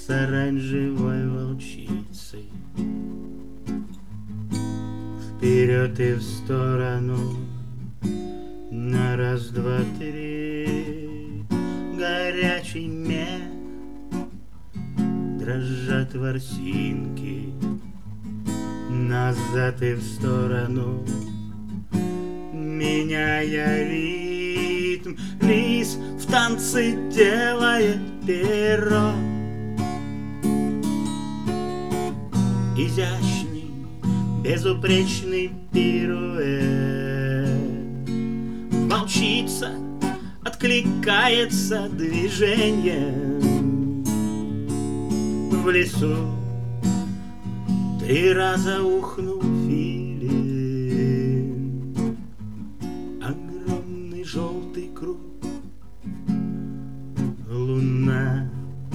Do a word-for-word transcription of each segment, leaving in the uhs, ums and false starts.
с оранжевой волчицей. Вперед и в сторону, на раз, два, три. Горячий мех, дрожат ворсинки. Назад и в сторону, меняя ритм. Лис в танце делает перо. Изящный, безупречный пируэт. Волчица откликается движением. В лесу три раза ухнул филин. Огромный желтый круг, луна,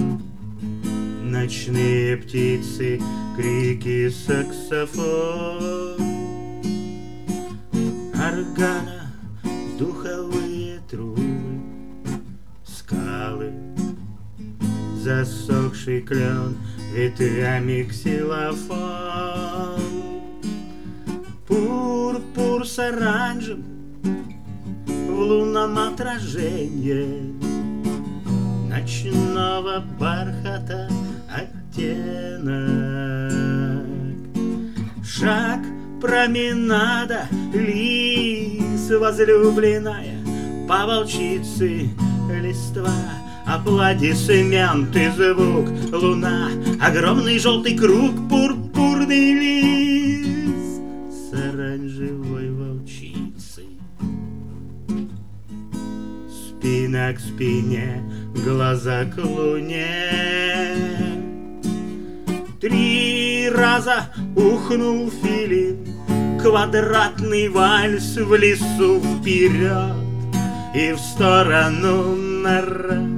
ночные птицы, крики, саксофон, органа, духовые трубы, скалы, засохший клен, ветвями ксилофон. Пурпур с оранжем в лунном отражении ночного бархата оттенок. Шаг, променада, лис, возлюбленная, по волчице листва. Аплодисменты, звук, луна, огромный желтый круг, пурпурный лис с оранжевой волчицей. Спина к спине, глаза к луне. Три раза ухнул филин, квадратный вальс в лесу. Вперед и в сторону, на раз,